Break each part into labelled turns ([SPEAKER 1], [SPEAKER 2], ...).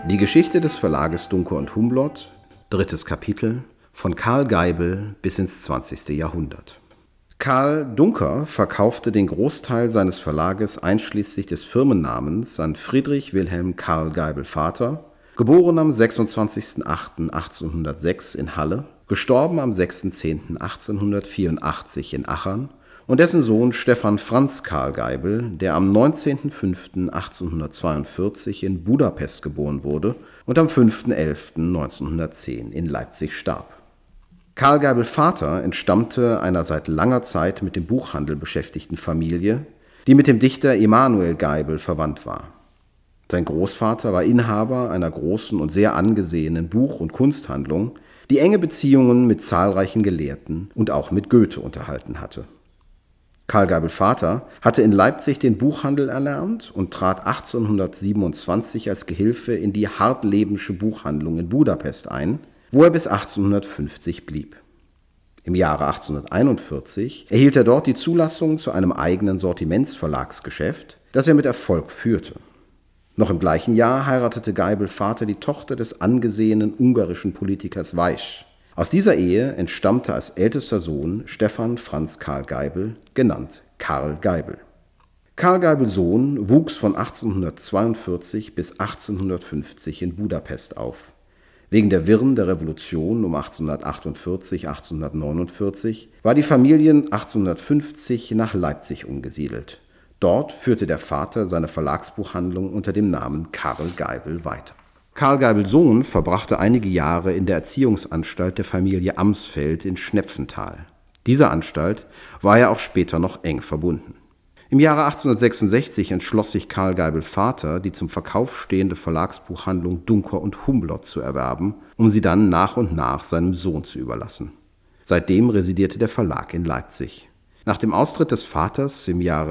[SPEAKER 1] Die Geschichte des Verlages Duncker und Humblot, 3. Kapitel, von Karl Geibel bis ins 20. Jahrhundert. Karl Duncker verkaufte den Großteil seines Verlages einschließlich des Firmennamens an Friedrich Wilhelm Karl Geibel Vater, geboren am 26.08.1806 in Halle, gestorben am 6.10.1884 in Achern, und dessen Sohn Stefan Franz Karl Geibel, der am 19.05.1842 in Budapest geboren wurde und am 5.11.1910 in Leipzig starb. Karl Geibel Vater entstammte einer seit langer Zeit mit dem Buchhandel beschäftigten Familie, die mit dem Dichter Emanuel Geibel verwandt war. Sein Großvater war Inhaber einer großen und sehr angesehenen Buch- und Kunsthandlung, die enge Beziehungen mit zahlreichen Gelehrten und auch mit Goethe unterhalten hatte. Karl Geibel Vater hatte in Leipzig den Buchhandel erlernt und trat 1827 als Gehilfe in die Hartlebensche Buchhandlung in Budapest ein, wo er bis 1850 blieb. Im Jahre 1841 erhielt er dort die Zulassung zu einem eigenen Sortimentsverlagsgeschäft, das er mit Erfolg führte. Noch im gleichen Jahr heiratete Geibel Vater die Tochter des angesehenen ungarischen Politikers Weisz. Aus dieser Ehe entstammte als ältester Sohn Stefan Franz Karl Geibel, genannt Karl Geibel. Karl Geibel Sohn wuchs von 1842 bis 1850 in Budapest auf. Wegen der Wirren der Revolution um 1848/1849 war die Familie 1850 nach Leipzig umgesiedelt. Dort führte der Vater seine Verlagsbuchhandlung unter dem Namen Karl Geibel weiter. Karl Geibels Sohn verbrachte einige Jahre in der Erziehungsanstalt der Familie Amsfeld in Schnepfenthal. Dieser Anstalt war er auch später noch eng verbunden. Im Jahre 1866 entschloss sich Karl Geibel Vater, die zum Verkauf stehende Verlagsbuchhandlung Duncker und Humblot zu erwerben, um sie dann nach und nach seinem Sohn zu überlassen. Seitdem residierte der Verlag in Leipzig. Nach dem Austritt des Vaters im Jahre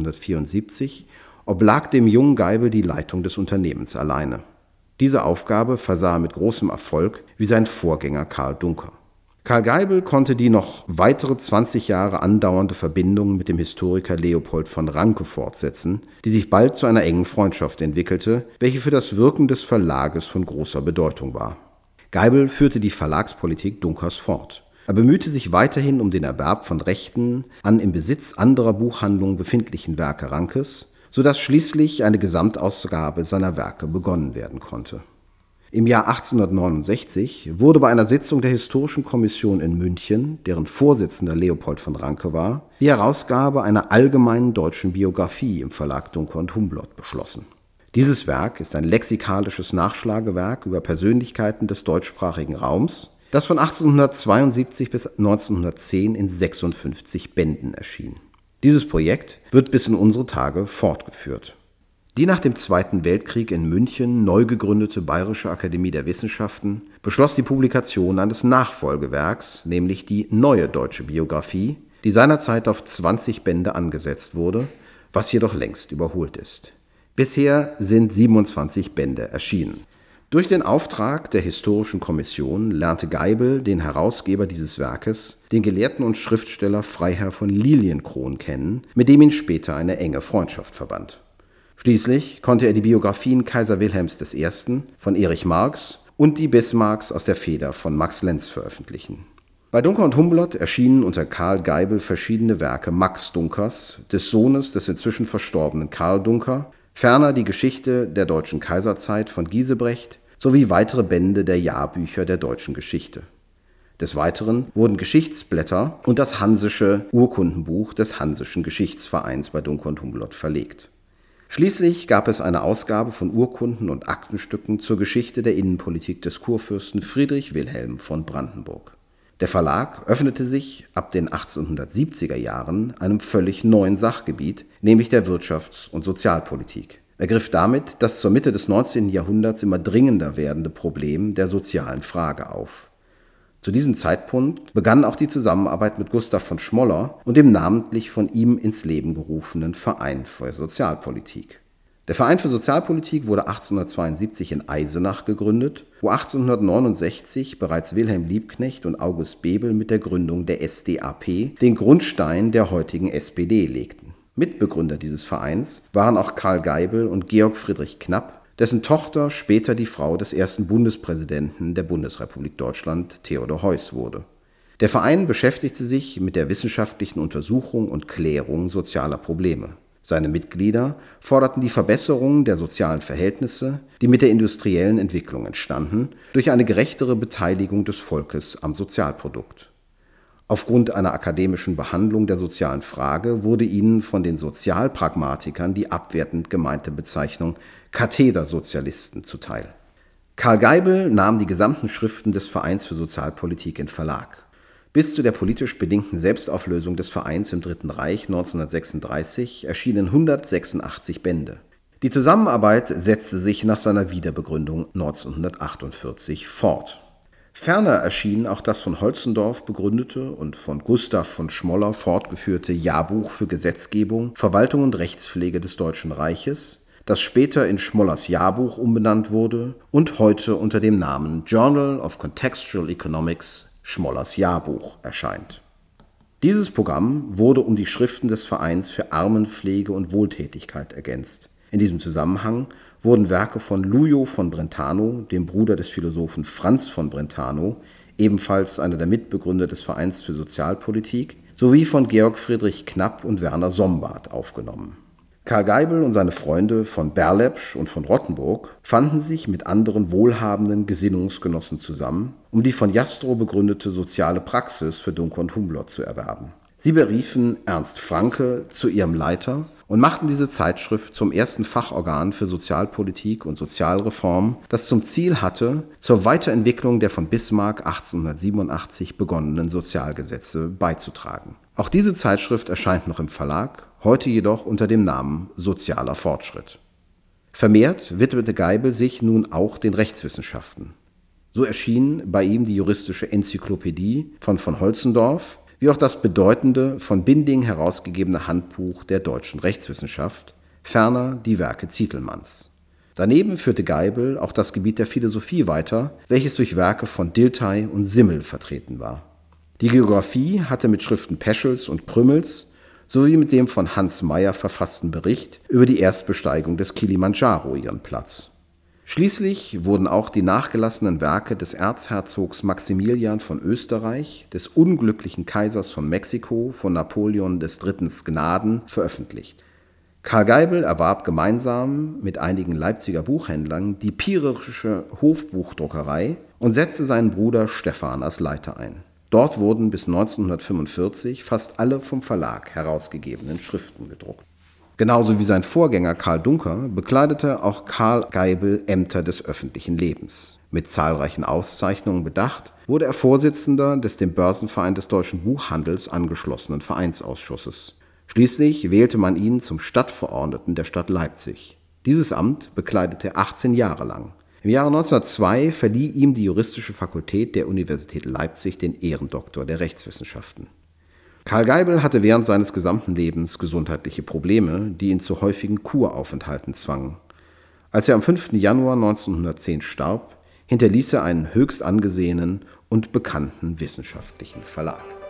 [SPEAKER 1] 1874 oblag dem jungen Geibel die Leitung des Unternehmens alleine. Diese Aufgabe versah er mit großem Erfolg wie sein Vorgänger Karl Duncker. Karl Geibel konnte die noch weitere 20 Jahre andauernde Verbindung mit dem Historiker Leopold von Ranke fortsetzen, die sich bald zu einer engen Freundschaft entwickelte, welche für das Wirken des Verlages von großer Bedeutung war. Geibel führte die Verlagspolitik Dunkers fort. Er bemühte sich weiterhin um den Erwerb von Rechten an im Besitz anderer Buchhandlungen befindlichen Werke Rankes, sodass schließlich eine Gesamtausgabe seiner Werke begonnen werden konnte. Im Jahr 1869 wurde bei einer Sitzung der Historischen Kommission in München, deren Vorsitzender Leopold von Ranke war, die Herausgabe einer allgemeinen deutschen Biographie im Verlag Duncker und Humblot beschlossen. Dieses Werk ist ein lexikalisches Nachschlagewerk über Persönlichkeiten des deutschsprachigen Raums, das von 1872 bis 1910 in 56 Bänden erschien. Dieses Projekt wird bis in unsere Tage fortgeführt. Die nach dem Zweiten Weltkrieg in München neu gegründete Bayerische Akademie der Wissenschaften beschloss die Publikation eines Nachfolgewerks, nämlich die Neue Deutsche Biographie, die seinerzeit auf 20 Bände angesetzt wurde, was jedoch längst überholt ist. Bisher sind 27 Bände erschienen. Durch den Auftrag der Historischen Kommission lernte Geibel den Herausgeber dieses Werkes, den Gelehrten und Schriftsteller Freiherr von Lilienkron, kennen, mit dem ihn später eine enge Freundschaft verband. Schließlich konnte er die Biografien Kaiser Wilhelms I. von Erich Marcks und die Bismarcks aus der Feder von Max Lenz veröffentlichen. Bei Duncker und Humblot erschienen unter Karl Geibel verschiedene Werke Max Dunkers, des Sohnes des inzwischen verstorbenen Karl Duncker, ferner die Geschichte der deutschen Kaiserzeit von Giesebrecht sowie weitere Bände der Jahrbücher der deutschen Geschichte. Des Weiteren wurden Geschichtsblätter und das Hansesche Urkundenbuch des Hansischen Geschichtsvereins bei Duncker und Humblot verlegt. Schließlich gab es eine Ausgabe von Urkunden und Aktenstücken zur Geschichte der Innenpolitik des Kurfürsten Friedrich Wilhelm von Brandenburg. Der Verlag öffnete sich ab den 1870er Jahren einem völlig neuen Sachgebiet, nämlich der Wirtschafts- und Sozialpolitik. Er griff damit das zur Mitte des 19. Jahrhunderts immer dringender werdende Problem der sozialen Frage auf. Zu diesem Zeitpunkt begann auch die Zusammenarbeit mit Gustav von Schmoller und dem namentlich von ihm ins Leben gerufenen Verein für Sozialpolitik. Der Verein für Sozialpolitik wurde 1872 in Eisenach gegründet, wo 1869 bereits Wilhelm Liebknecht und August Bebel mit der Gründung der SDAP den Grundstein der heutigen SPD legten. Mitbegründer dieses Vereins waren auch Karl Geibel und Georg Friedrich Knapp, dessen Tochter später die Frau des ersten Bundespräsidenten der Bundesrepublik Deutschland, Theodor Heuss, wurde. Der Verein beschäftigte sich mit der wissenschaftlichen Untersuchung und Klärung sozialer Probleme. Seine Mitglieder forderten die Verbesserung der sozialen Verhältnisse, die mit der industriellen Entwicklung entstanden, durch eine gerechtere Beteiligung des Volkes am Sozialprodukt. Aufgrund einer akademischen Behandlung der sozialen Frage wurde ihnen von den Sozialpragmatikern die abwertend gemeinte Bezeichnung Kathedersozialisten zuteil. Karl Geibel nahm die gesamten Schriften des Vereins für Sozialpolitik in Verlag. Bis zu der politisch bedingten Selbstauflösung des Vereins im Dritten Reich 1936 erschienen 186 Bände. Die Zusammenarbeit setzte sich nach seiner Wiederbegründung 1948 fort. Ferner erschien auch das von Holzendorff begründete und von Gustav von Schmoller fortgeführte Jahrbuch für Gesetzgebung, Verwaltung und Rechtspflege des Deutschen Reiches, das später in Schmollers Jahrbuch umbenannt wurde und heute unter dem Namen Journal of Contextual Economics Schmollers Jahrbuch erscheint. Dieses Programm wurde um die Schriften des Vereins für Armenpflege und Wohltätigkeit ergänzt. In diesem Zusammenhang wurden Werke von Lujo von Brentano, dem Bruder des Philosophen Franz von Brentano, ebenfalls einer der Mitbegründer des Vereins für Sozialpolitik, sowie von Georg Friedrich Knapp und Werner Sombart aufgenommen. Karl Geibel und seine Freunde von Berlepsch und von Rottenburg fanden sich mit anderen wohlhabenden Gesinnungsgenossen zusammen, um die von Jastrow begründete soziale Praxis für Duncker und Humblot zu erwerben. Sie beriefen Ernst Franke zu ihrem Leiter und machten diese Zeitschrift zum ersten Fachorgan für Sozialpolitik und Sozialreform, das zum Ziel hatte, zur Weiterentwicklung der von Bismarck 1887 begonnenen Sozialgesetze beizutragen. Auch diese Zeitschrift erscheint noch im Verlag, heute jedoch unter dem Namen Sozialer Fortschritt. Vermehrt widmete Geibel sich nun auch den Rechtswissenschaften. So erschien bei ihm die juristische Enzyklopädie von Holzendorff, wie auch das bedeutende, von Binding herausgegebene Handbuch der deutschen Rechtswissenschaft, ferner die Werke Zitelmanns. Daneben führte Geibel auch das Gebiet der Philosophie weiter, welches durch Werke von Dilthey und Simmel vertreten war. Die Geographie hatte mit Schriften Peschels und Prümmels sowie mit dem von Hans Meyer verfassten Bericht über die Erstbesteigung des Kilimandscharo ihren Platz. Schließlich wurden auch die nachgelassenen Werke des Erzherzogs Maximilian von Österreich, des unglücklichen Kaisers von Mexiko, von Napoleon III. Gnaden veröffentlicht. Karl Geibel erwarb gemeinsam mit einigen Leipziger Buchhändlern die Pirerische Hofbuchdruckerei und setzte seinen Bruder Stephan als Leiter ein. Dort wurden bis 1945 fast alle vom Verlag herausgegebenen Schriften gedruckt. Genauso wie sein Vorgänger Karl Duncker bekleidete auch Karl Geibel Ämter des öffentlichen Lebens. Mit zahlreichen Auszeichnungen bedacht, wurde er Vorsitzender des dem Börsenverein des deutschen Buchhandels angeschlossenen Vereinsausschusses. Schließlich wählte man ihn zum Stadtverordneten der Stadt Leipzig. Dieses Amt bekleidete er 18 Jahre lang. Im Jahre 1902 verlieh ihm die Juristische Fakultät der Universität Leipzig den Ehrendoktor der Rechtswissenschaften. Karl Geibel hatte während seines gesamten Lebens gesundheitliche Probleme, die ihn zu häufigen Kuraufenthalten zwangen. Als er am 5. Januar 1910 starb, hinterließ er einen höchst angesehenen und bekannten wissenschaftlichen Verlag.